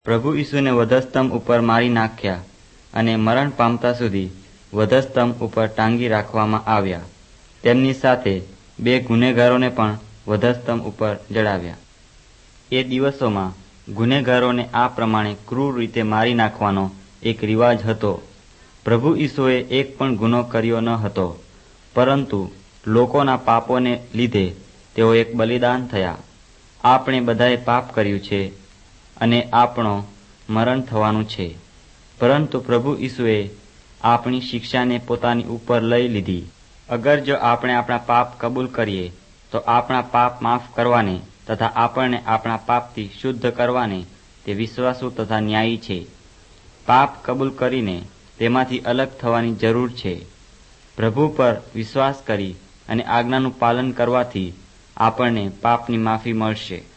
પ્રભુ ઈસુને વધસ્તંભ ઉપર મારી નાખ્યા અને મરણ પામતા સુધી વધસ્તંભ ઉપર ટાંગી રાખવામાં આવ્યા. તેમની સાથે 2 ગુનેગારોને પણ વધસ્તંભ ઉપર જડાવ્યા. એ દિવસોમાં ગુનેગારોને આ પ્રમાણે ક્રૂર રીતે મારી નાખવાનો એક રિવાજ હતો. પ્રભુ ઈસુએ એક પણ ગુનો કર્યો ન હતો, પરંતુ લોકોના પાપોને લીધે તેઓ એક બલિદાન થયા. આપણે બધાએ પાપ કર્યું છે અને આપણો મરણ થવાનું છે, પરંતુ પ્રભુ ઈસુએ આપણી શિક્ષાને પોતાની ઉપર લઈ લીધી. અગર જો આપણે આપણા પાપ કબૂલ કરીએ તો આપણા પાપ માફ કરવાને તથા આપણને આપણા પાપથી શુદ્ધ કરવાને તે વિશ્વાસુ તથા ન્યાયી છે. પાપ કબૂલ કરીને તેમાંથી અલગ થવાની જરૂર છે. પ્રભુ પર વિશ્વાસ કરી અને આજ્ઞાનું પાલન કરવાથી આપણને પાપની માફી મળશે.